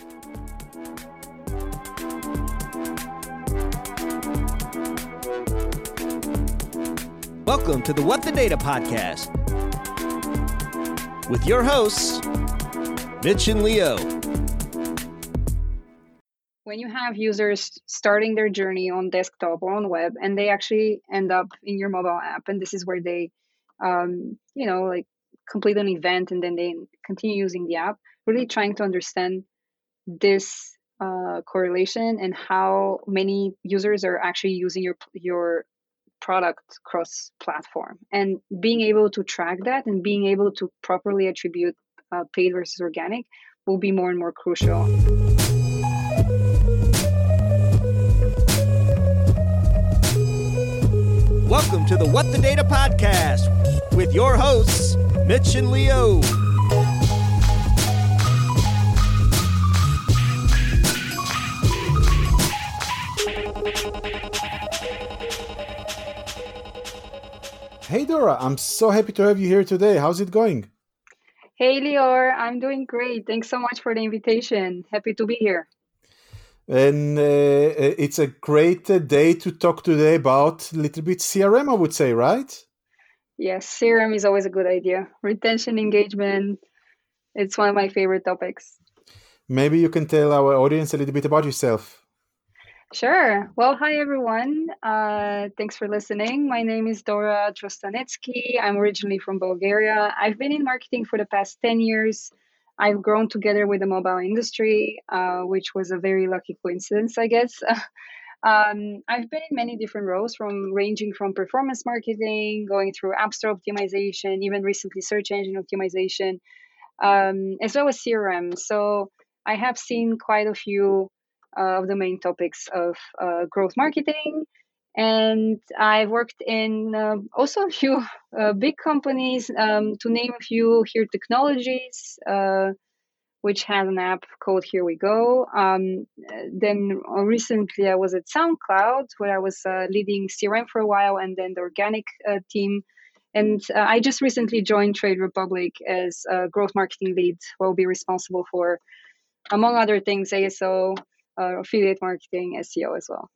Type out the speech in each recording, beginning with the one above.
Welcome to the What the Data podcast with your hosts, Mitch and Leo. When you have users starting their journey on desktop or on web, and they actually end up in your mobile app, and this is where they, complete an event and then they continue using the app, really trying to understand this correlation and how many users are actually using your product cross-platform, and being able to track that and being able to properly attribute paid versus organic will be more and more crucial. Welcome to the What the Data podcast with your hosts, Mitch and Leo. Hey Dora, I'm so happy to have you here today. How's it going? Hey Lior, I'm doing great. Thanks so much for the invitation. Happy to be here. And it's a great day to talk today about a little bit CRM, I would say, right? Yes, CRM is always a good idea. Retention, engagement, it's one of my favorite topics. Maybe you can tell our audience a little bit about yourself. Sure. Well, hi everyone. Thanks for listening. My name is Dora Trostanetsky. I'm originally from Bulgaria. I've been in marketing for the past 10 years. I've grown together with the mobile industry, which was a very lucky coincidence, I guess. I've been in many different roles, ranging from performance marketing, going through App Store optimization, even recently search engine optimization, as well as CRM. So I have seen quite a few of the main topics of growth marketing. And I've worked in also a few big companies, to name a few, Here Technologies, which has an app called Here We Go. Then recently I was at SoundCloud, where I was leading CRM for a while, and then the organic team. And I just recently joined Trade Republic as a growth marketing lead, where I'll be responsible for, among other things, ASO, affiliate marketing, SEO as well.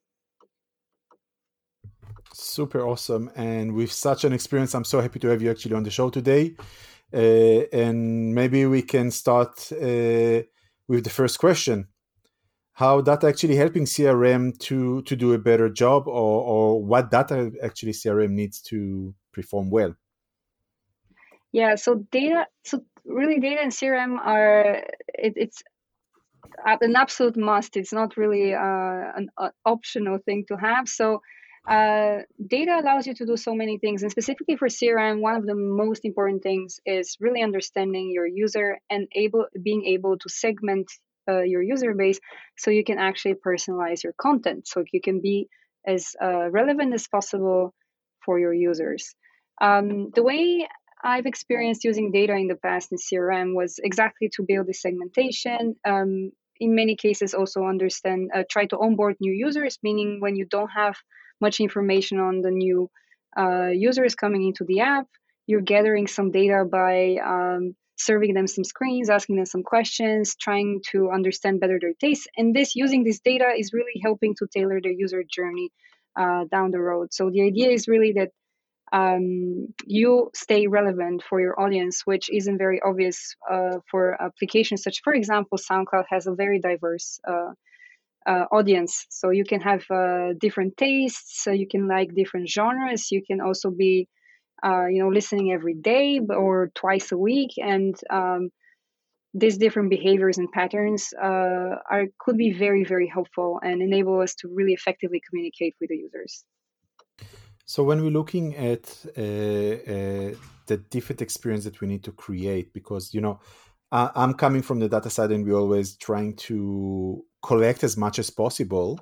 Super awesome. And with such an experience, I'm so happy to have you actually on the show today. And maybe we can start with the first question. How data actually helping CRM to do a better job, or what data actually CRM needs to perform well? Yeah, so really data and CRM are, it's an absolute must. It's not really an optional thing to have. So data allows you to do so many things, and specifically for CRM, one of the most important things is really understanding your user and being able to segment your user base, so you can actually personalize your content, so you can be as relevant as possible for your users. The way I've experienced using data in the past in CRM was exactly to build this segmentation. In many cases, also try to onboard new users, meaning when you don't have much information on the new users coming into the app, you're gathering some data by serving them some screens, asking them some questions, trying to understand better their tastes. And using this data is really helping to tailor their user journey down the road. So the idea is really that you stay relevant for your audience, which isn't very obvious for applications such, for example, SoundCloud has a very diverse audience. So you can have different tastes, so you can like different genres. You can also be, listening every day or twice a week. And these different behaviors and patterns could be very, very helpful and enable us to really effectively communicate with the users. So when we're looking at the different experience that we need to create, because, I'm coming from the data side and we're always trying to collect as much as possible.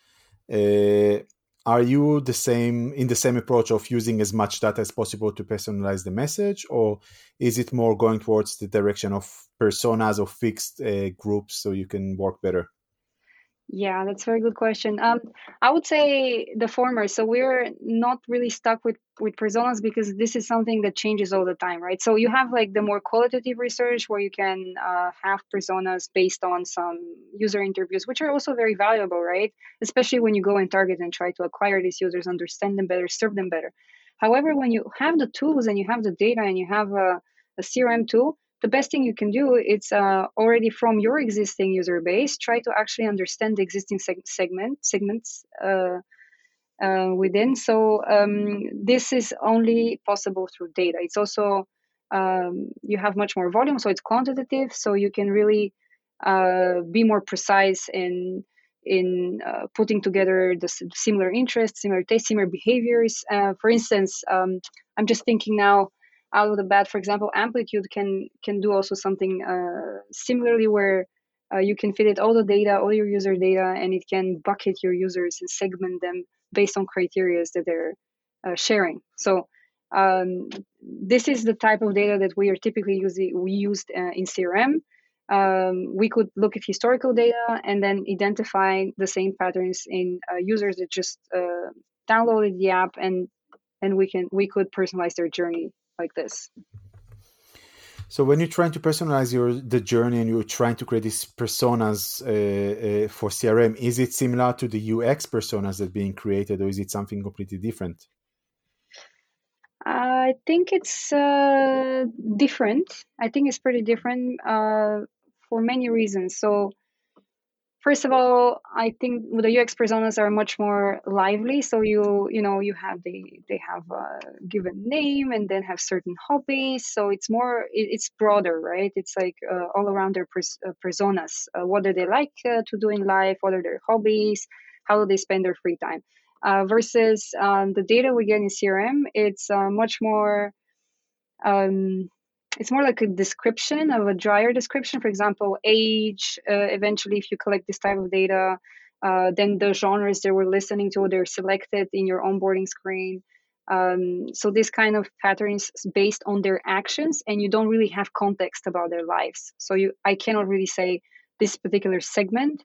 Are you in the same approach of using as much data as possible to personalize the message, or is it more going towards the direction of personas or fixed groups so you can work better? Yeah, that's a very good question. I would say the former. So we're not really stuck with personas because this is something that changes all the time, right? So you have like the more qualitative research where you can have personas based on some user interviews, which are also very valuable, right? Especially when you go and target and try to acquire these users, understand them better, serve them better. However, when you have the tools and you have the data and you have a CRM tool, the best thing you can do is already from your existing user base, try to actually understand the existing segments within. So this is only possible through data. It's also you have much more volume, so it's quantitative, so you can really be more precise in putting together the similar interests, similar tastes, similar behaviors. For instance, I'm just thinking now out of the bat. For example, Amplitude can do also something similarly where you can feed it all the data, all your user data, and it can bucket your users and segment them based on criteria that they're sharing. So this is the type of data that we are typically used in CRM. We could look at historical data and then identify the same patterns in users that just downloaded the app, and we could personalize their journey like this. So when you're trying to personalize the journey and you're trying to create these personas for CRM, is it similar to the UX personas that are being created, or is it something completely different? I think it's different. I think it's pretty different for many reasons. So first of all, I think the UX personas are much more lively. So you have they have a given name and then have certain hobbies. So it's broader, right? It's like all around their personas. What do they like to do in life? What are their hobbies? How do they spend their free time? Versus the data we get in CRM, it's much more. It's more like a description of a drier description. For example, age. Eventually, if you collect this type of data, then the genres they were listening to, they're selected in your onboarding screen. So this kind of patterns based on their actions, and you don't really have context about their lives. So I cannot really say this particular segment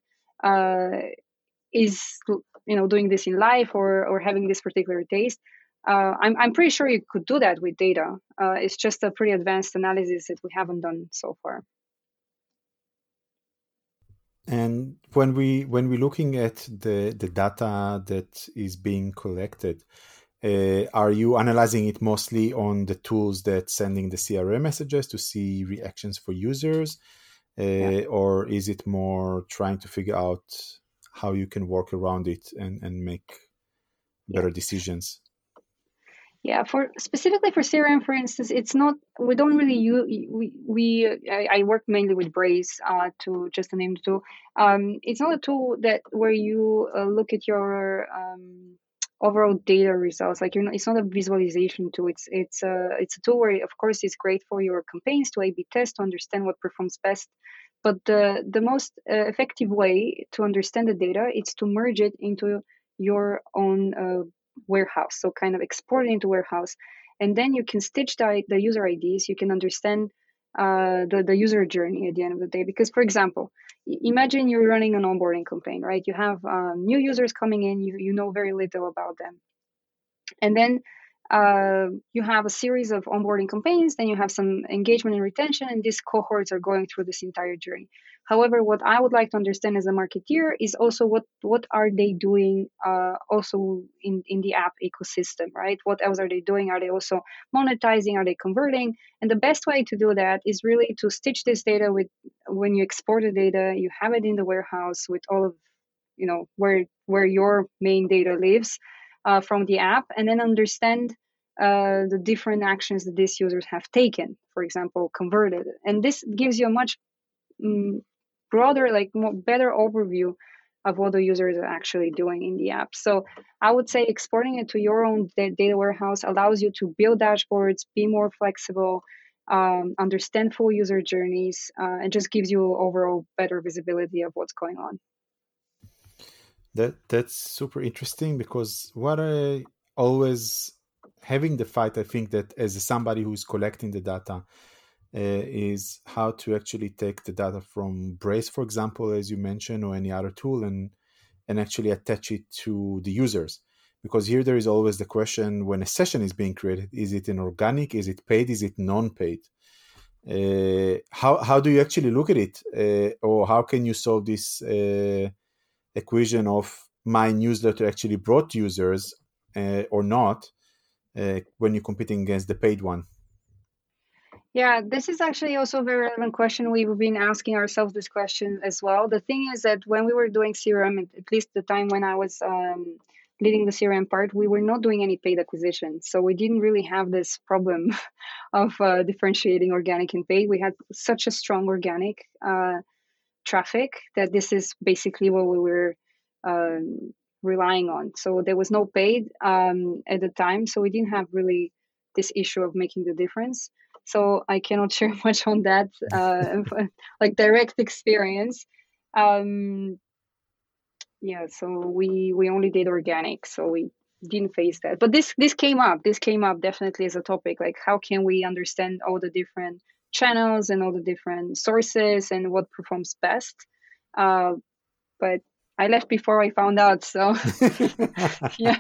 is doing this in life or having this particular taste. I'm pretty sure you could do that with data. It's just a pretty advanced analysis that we haven't done so far. And when we're looking at the data that is being collected, are you analyzing it mostly on the tools that sending the CRM messages to see reactions for users, or is it more trying to figure out how you can work around it and make better decisions? Yeah, specifically for CRM, for instance, it's not. We don't really use. I work mainly with Braze, to just name the tool. It's not a tool where you look at your overall data results. Like it's not a visualization tool. It's a tool where, of course, it's great for your campaigns to A/B test to understand what performs best. But the most effective way to understand the data is to merge it into your own warehouse. So kind of export it into warehouse, and then you can stitch the user IDs. You can understand the user journey at the end of the day. Because, for example, imagine you're running an onboarding campaign, right? You have new users coming in. You know very little about them, and then you have a series of onboarding campaigns, then you have some engagement and retention, and these cohorts are going through this entire journey. However, what I would like to understand as a marketeer is also what are they doing also in the app ecosystem, right? What else are they doing? Are they also monetizing? Are they converting? And the best way to do that is really to stitch this data with, when you export the data, you have it in the warehouse with all of, where your main data lives, from the app, and then understand the different actions that these users have taken, for example, converted. And this gives you a much broader, better overview of what the users are actually doing in the app. So I would say exporting it to your own data warehouse allows you to build dashboards, be more flexible, understand full user journeys, and just gives you overall better visibility of what's going on. That's super interesting, because what I always having the fight, I think that as somebody who's collecting the data, is how to actually take the data from Braze, for example, as you mentioned, or any other tool, and actually attach it to the users. Because here there is always the question, when a session is being created, is it an organic, is it paid, is it non-paid? How do you actually look at it, or how can you solve this equation of my newsletter actually brought users or not, when you're competing against the paid one? Yeah, this is actually also a very relevant question. We've been asking ourselves this question as well. The thing is that when we were doing CRM, at least the time when I was leading the CRM part, we were not doing any paid acquisition. So we didn't really have this problem of differentiating organic and paid. We had such a strong organic traffic that this is basically what we were relying on. So there was no paid at the time. So we didn't have really this issue of making the difference. So I cannot share much on that, like direct experience. Yeah, so we only did organic, so we didn't face that. But this came up. This came up definitely as a topic. Like, how can we understand all the different channels and all the different sources and what performs best? But I left before I found out. So yeah,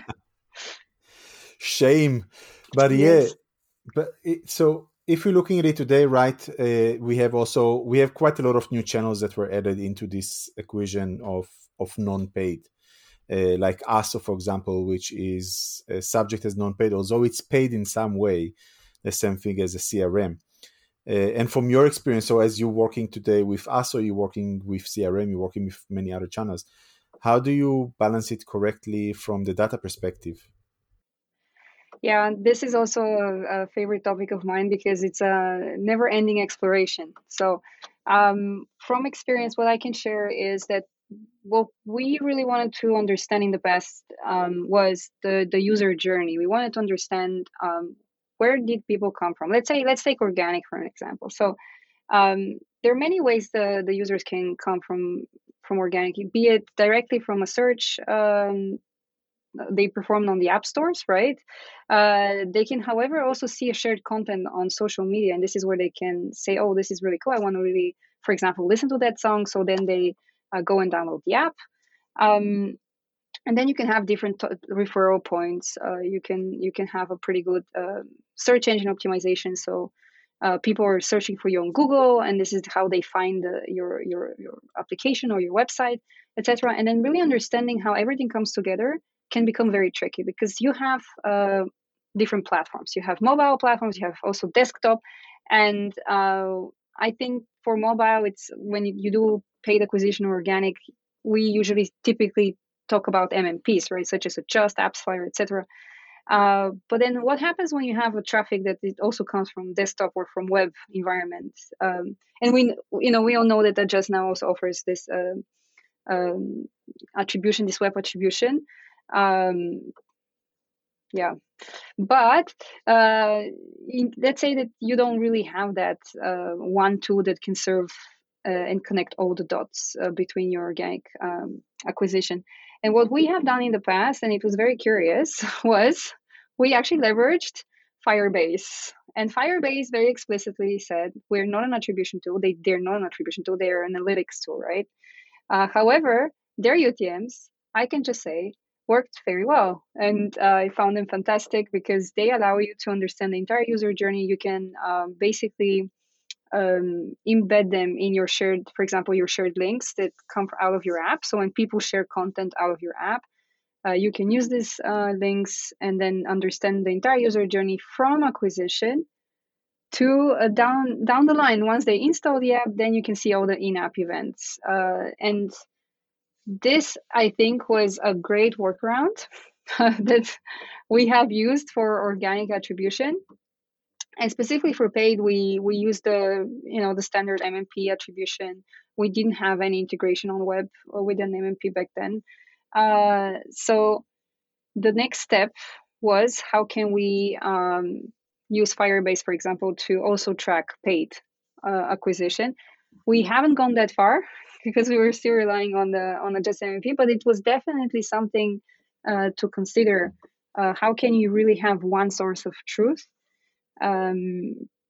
shame. But yes. So if you're looking at it today, right, we have quite a lot of new channels that were added into this equation of non-paid, like ASO, for example, which is subject as non-paid, although it's paid in some way, the same thing as a CRM. And from your experience, so as you're working today with ASO, you're working with CRM, you're working with many other channels, how do you balance it correctly from the data perspective? Yeah, this is also a favorite topic of mine because it's a never-ending exploration. So from experience, what I can share is that what we really wanted to understand in the past was the user journey. We wanted to understand where did people come from. Let's take organic for an example. So there are many ways the users can come from organic, be it directly from a search they performed on the app stores, right? They can, however, also see a shared content on social media, and this is where they can say, "Oh, this is really cool. I want to really, for example, listen to that song." So then they go and download the app, and then you can have different referral points. You can have a pretty good search engine optimization. So people are searching for you on Google, and this is how they find your application or your website, etc. And then really understanding how everything comes together can become very tricky because you have different platforms. You have mobile platforms, you have also desktop, and I think for mobile, it's when you do paid acquisition or organic, we usually typically talk about MMPs, right, such as Adjust, AppsFlyer, etc. But then what happens when you have a traffic that it also comes from desktop or from web environments? And we all know that Adjust now also offers this attribution, this web attribution. Yeah, but let's say that you don't really have that one tool that can serve and connect all the dots between your organic acquisition. And what we have done in the past, and it was very curious, was we actually leveraged Firebase. And Firebase very explicitly said, we're not an attribution tool. They're not an attribution tool. They're an analytics tool, right? However, their UTMs, I can just say, worked very well. And I found them fantastic because they allow you to understand the entire user journey. You can basically embed them in your shared, for example, your shared links that come out of your app. So when people share content out of your app, you can use these links and then understand the entire user journey from acquisition to down the line. Once they install the app, then you can see all the in-app events. And this, I think, was a great workaround that we have used for organic attribution. And specifically for paid, we used the standard MMP attribution. We didn't have any integration on web with an MMP back then. So the next step was, how can we use Firebase, for example, to also track paid acquisition? We haven't gone that far because we were still relying on the just MMP, but it was definitely something to consider. How can you really have one source of truth?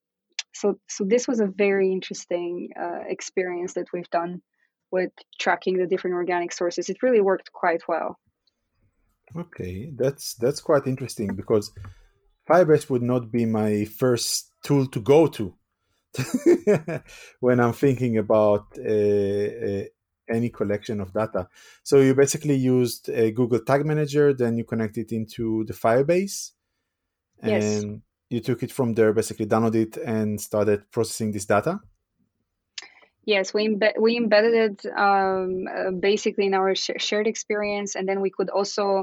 so this was a very interesting experience that we've done with tracking the different organic sources. It really worked quite well. Okay, that's quite interesting because Firebase would not be my first tool to go to when I'm thinking about any collection of data. So you basically used a Google Tag Manager, then you connect it into the Firebase, and Yes. you took it from there, basically downloaded it and started processing this data. Yes, we embedded it basically in our shared experience, and then we could also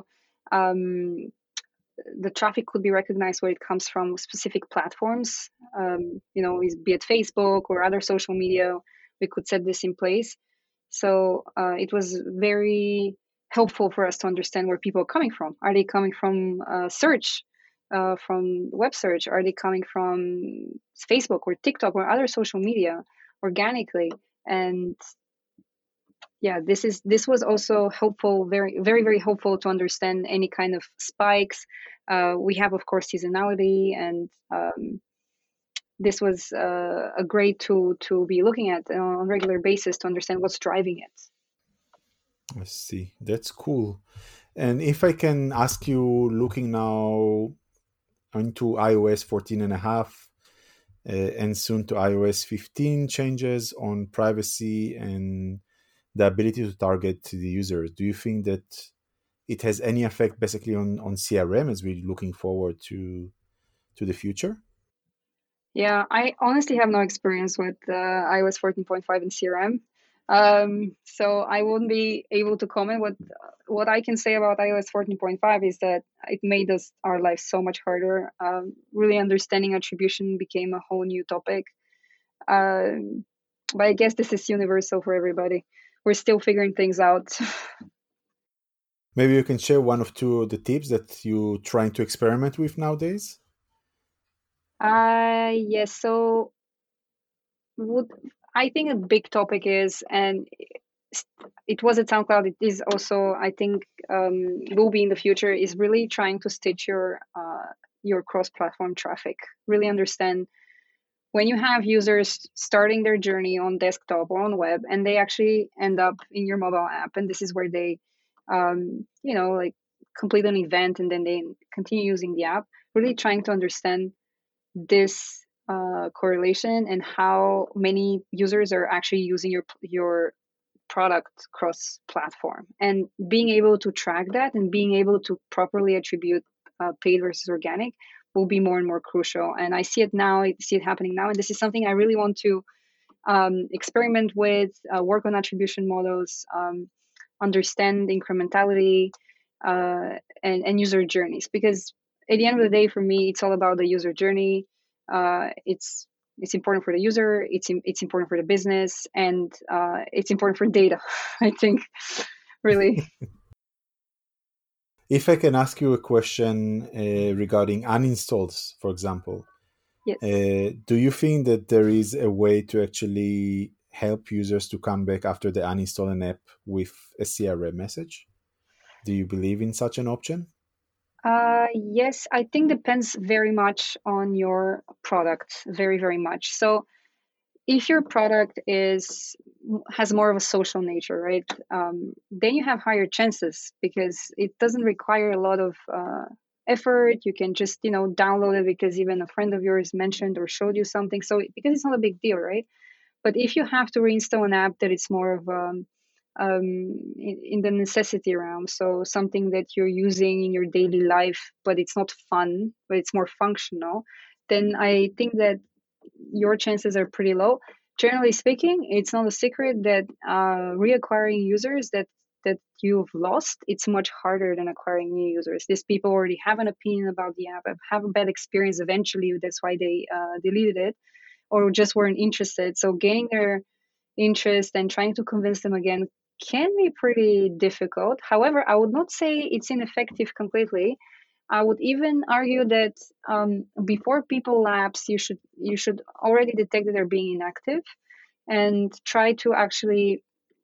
the traffic could be recognized where it comes from specific platforms. Be it Facebook or other social media, we could set this in place. So it was very helpful for us to understand where people are coming from. Are they coming from search, from web search? Are they coming from Facebook or TikTok or other social media organically? And yeah, this was also helpful, very, very, very helpful to understand any kind of spikes. We have, of course, seasonality, and this was a great tool to be looking at on a regular basis to understand what's driving it. I see. That's cool. And if I can ask you, looking now into iOS 14 and a half and soon to iOS 15 changes on privacy and the ability to target the users, do you think that it has any effect basically on CRM as we're looking forward to the future? Yeah, I honestly have no experience with iOS 14.5 and CRM. So I won't be able to comment. What I can say about iOS 14.5 is that it made our life so much harder. Really understanding attribution became a whole new topic. But I guess this is universal for everybody. We're still figuring things out. Maybe you can share one or two of the tips that you're trying to experiment with nowadays. Yes. So I think a big topic is, and it was at SoundCloud, it is also, I think, will be in the future, is really trying to stitch your cross-platform traffic. Really understand when you have users starting their journey on desktop or on web, and they actually end up in your mobile app, and this is where they, like complete an event, and then they continue using the app. Really trying to understand this correlation and how many users are actually using your product cross platform, and being able to track that and being able to properly attribute paid versus organic will be more and more crucial. And I see it now, I see it happening now, and this is something I really want to experiment with, work on attribution models, understand incrementality, and user journeys, because at the end of the day, for me, it's all about the user journey. It's important for the user, it's important for the business, and it's important for data. I think, really. If I can ask you a question regarding uninstalls, for example, Yes. Do you think that there is a way to actually help users to come back after they uninstall an app with a CRM message? Do you believe in such an option? Yes, I think depends very much on your product, very, very much. So if your product has more of a social nature, right, then you have higher chances because it doesn't require a lot of effort. You can just download it because even a friend of yours mentioned or showed you something. So because it's not a big deal, right? But if you have to reinstall an app that it's more of in the necessity realm, so something that you're using in your daily life, but it's not fun, but it's more functional, then I think that your chances are pretty low. Generally speaking, it's not a secret that reacquiring users that you've lost, it's much harder than acquiring new users. These people already have an opinion about the app, have a bad experience eventually, that's why they deleted it, or just weren't interested. So gaining their interest and trying to convince them again can be pretty difficult. However, I would not say it's ineffective completely. I would even argue that before people lapse, you should already detect that they're being inactive and try to actually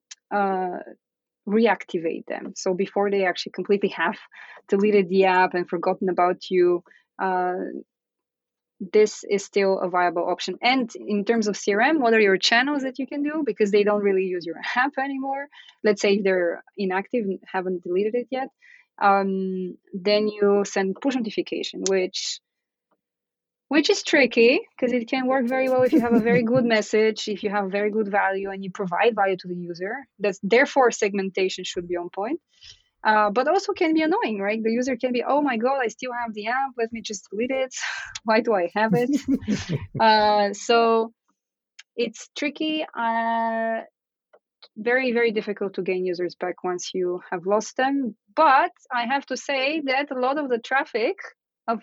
reactivate them. So before they actually completely have deleted the app and forgotten about you, this is still a viable option. And in terms of CRM, what are your channels that you can do? Because they don't really use your app anymore. Let's say if they're inactive and haven't deleted it yet, then you send push notification, which is tricky because it can work very well if you have a very good message, if you have very good value and you provide value to the user. That's therefore segmentation should be on point. But also can be annoying, right? The user can be, oh my God, I still have the app. Let me just delete it. Why do I have it? So it's tricky. Very, very difficult to gain users back once you have lost them. But I have to say that a lot of the traffic of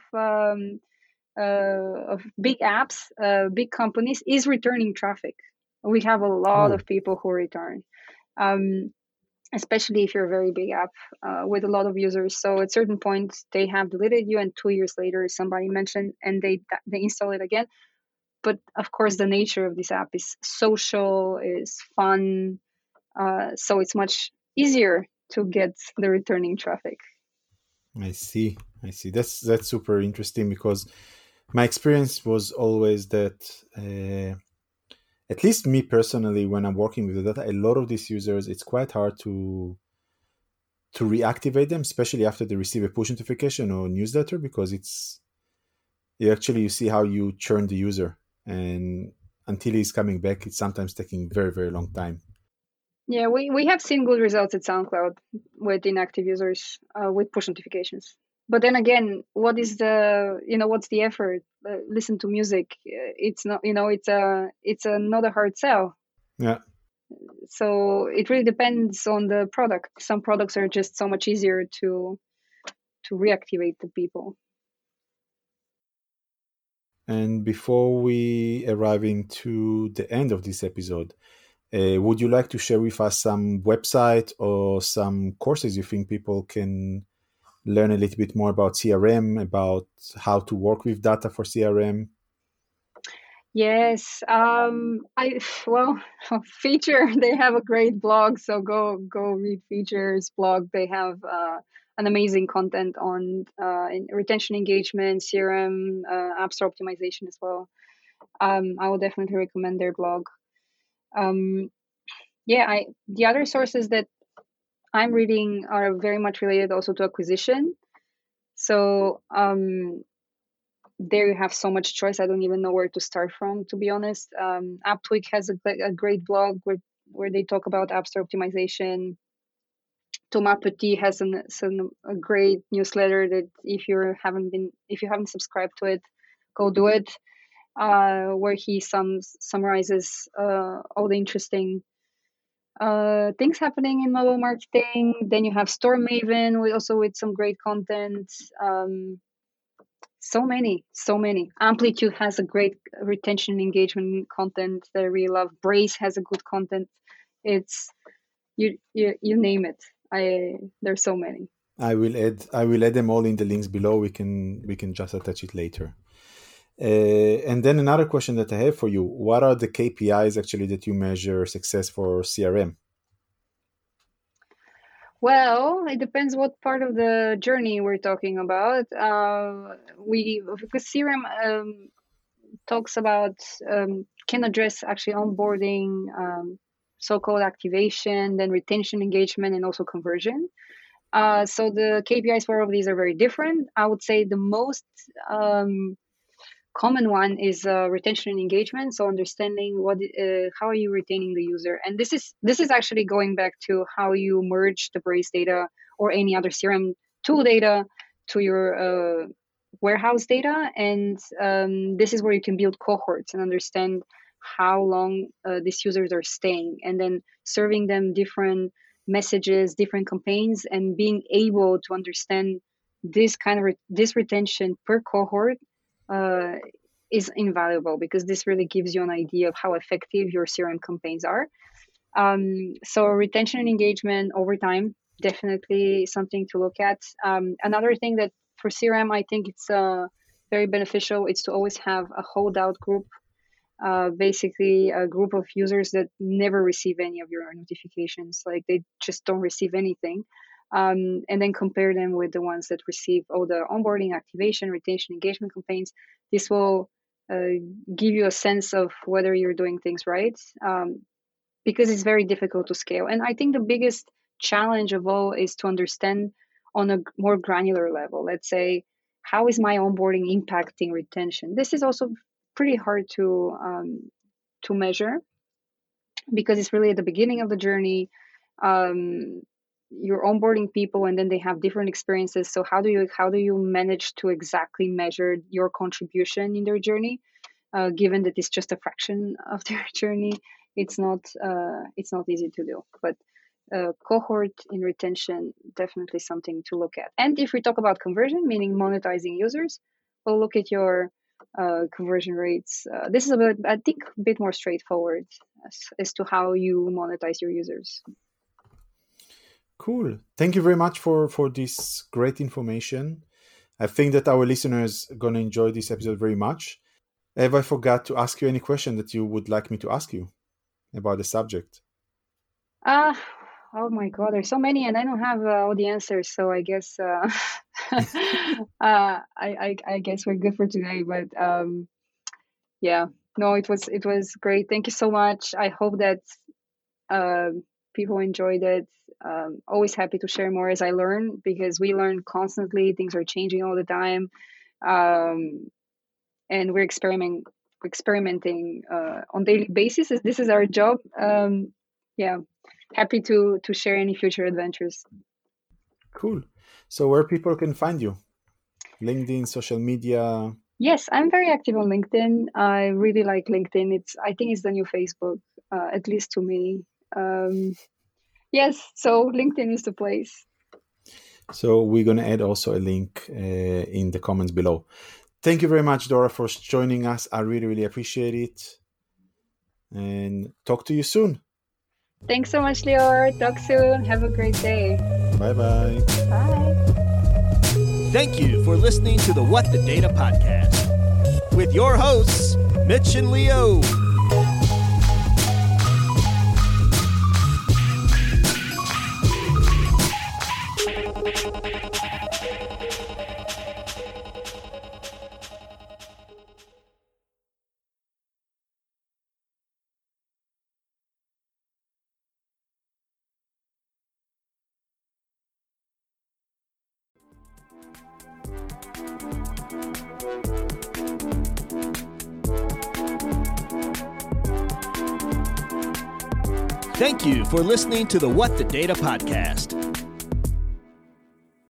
big apps, big companies is returning traffic. We have a lot of people who return. Especially if you're a very big app with a lot of users. So at certain points, they have deleted you, and 2 years later, somebody mentioned, and they install it again. But of course, the nature of this app is social, is fun, so it's much easier to get the returning traffic. I see. That's super interesting, because my experience was always that. At least me personally, when I'm working with the data, a lot of these users, it's quite hard to reactivate them, especially after they receive a push notification or newsletter, because you see how you churn the user, and until he's coming back, it's sometimes taking very, very long time. Yeah, we have seen good results at SoundCloud with inactive users with push notifications. But then again, what's the effort? Listen to music. It's not, it's not a hard sell. Yeah. So it really depends on the product. Some products are just so much easier to reactivate the people. And before we arriving to the end of this episode, would you like to share with us some website or some courses you think people can learn a little bit more about CRM, about how to work with data for CRM? Yes, Feature, they have a great blog, so go read Feature's blog. They have an amazing content on retention engagement, CRM, App Store optimization as well. I will definitely recommend their blog. The other sources that I'm reading are very much related also to acquisition. So there you have so much choice. I don't even know where to start from, to be honest. AppTweak has a great blog where they talk about App Store optimization. Thomas Petit has a great newsletter that if you haven't subscribed to it, go do it. Where he summarizes all the interesting things happening in mobile marketing. Then you have Store Maven with some great content. So many. Amplitude has a great retention engagement content that I really love. Braze has a good content. It's you name it. There's so many. I will add them all in the links below. We can just attach it later. And then another question that I have for you: what are the KPIs actually that you measure success for CRM? Well, it depends what part of the journey we're talking about. Because CRM talks about can address actually onboarding, so-called activation, then retention engagement, and also conversion. So the KPIs for all of these are very different. I would say the most common one is retention and engagement. So understanding how are you retaining the user, and this is actually going back to how you merge the Braze data or any other CRM tool data to your warehouse data, and this is where you can build cohorts and understand how long these users are staying, and then serving them different messages, different campaigns, and being able to understand this this retention per cohort is invaluable, because this really gives you an idea of how effective your CRM campaigns are. So retention and engagement over time, definitely something to look at. Another thing that for CRM, I think it's very beneficial, it's to always have a holdout group, basically a group of users that never receive any of your notifications, like they just don't receive anything. and then compare them with the ones that receive all the onboarding, activation, retention, engagement campaigns. This will give you a sense of whether you're doing things right, because it's very difficult to scale. And I think the biggest challenge of all is to understand on a more granular level. Let's say, how is my onboarding impacting retention? This is also pretty hard to measure, because it's really at the beginning of the journey. You're onboarding people, and then they have different experiences. So how do you manage to exactly measure your contribution in their journey, given that it's just a fraction of their journey? It's not easy to do. But cohort in retention, definitely something to look at. And if we talk about conversion, meaning monetizing users, we'll look at your conversion rates. This is I think a bit more straightforward as to how you monetize your users. Cool. Thank you very much for this great information. I think that our listeners are going to enjoy this episode very much. Have I forgot to ask you any question that you would like me to ask you about the subject? Oh my God, there's so many, and I don't have all the answers. So I guess I guess we're good for today. But yeah, no, it was great. Thank you so much. I hope that people enjoyed it. Always happy to share more as I learn, because we learn constantly. Things are changing all the time, and we're experimenting on daily basis, as this is our job. Yeah, happy to share any future adventures. Cool. So where people can find you? LinkedIn, social media? Yes, I'm very active on LinkedIn. I really like LinkedIn. I think it's the new Facebook, at least to me. Yes, so LinkedIn is the place. So we're going to add also a link in the comments below. Thank you very much, Dora, for joining us. I really, really appreciate it. And talk to you soon. Thanks so much, Lior. Talk soon. Have a great day. Bye-bye. Bye. Thank you for listening to the What the Data podcast with your hosts, Mitch and Leo. Thank you for listening to the What the Data podcast.